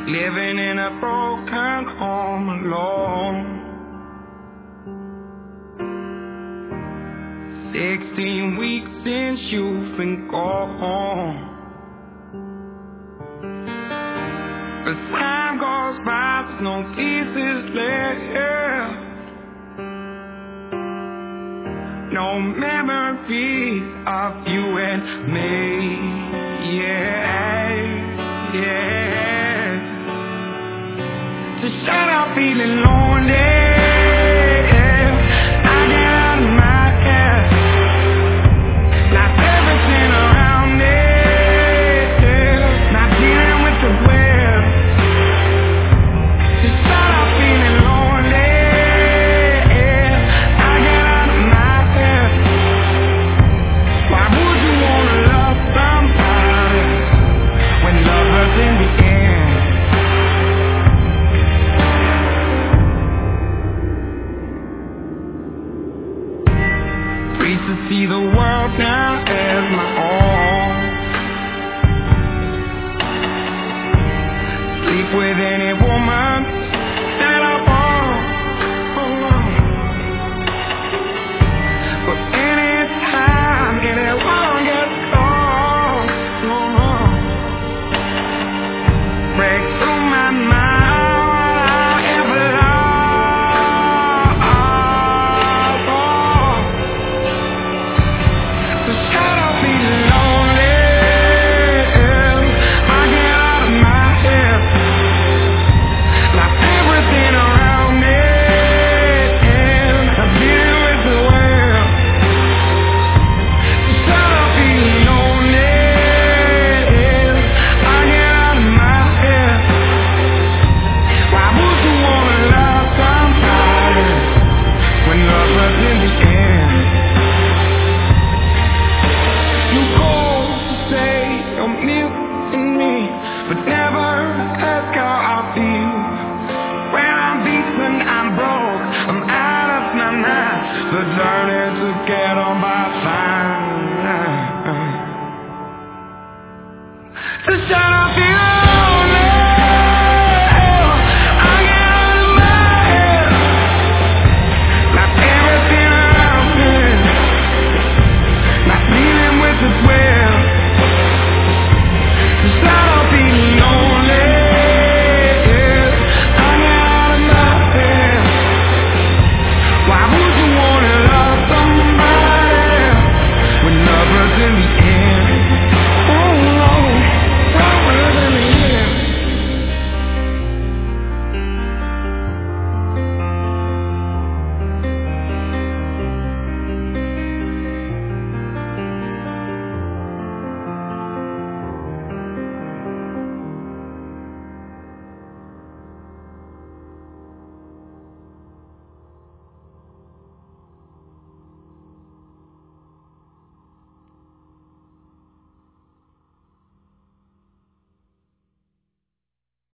living in a broken home alone. 16 weeks since you've been gone. As time goes by, there's no pieces left, no memories of you and me. Yeah, yeah. So shut up feeling lonely. To see the world now as my own. Sleep with any woman that I want. But anytime anyone gets close, breaks through my mind what I ever but never ask how I feel. When I'm beaten, I'm broke, I'm out of my mind. The journey to get on by fine.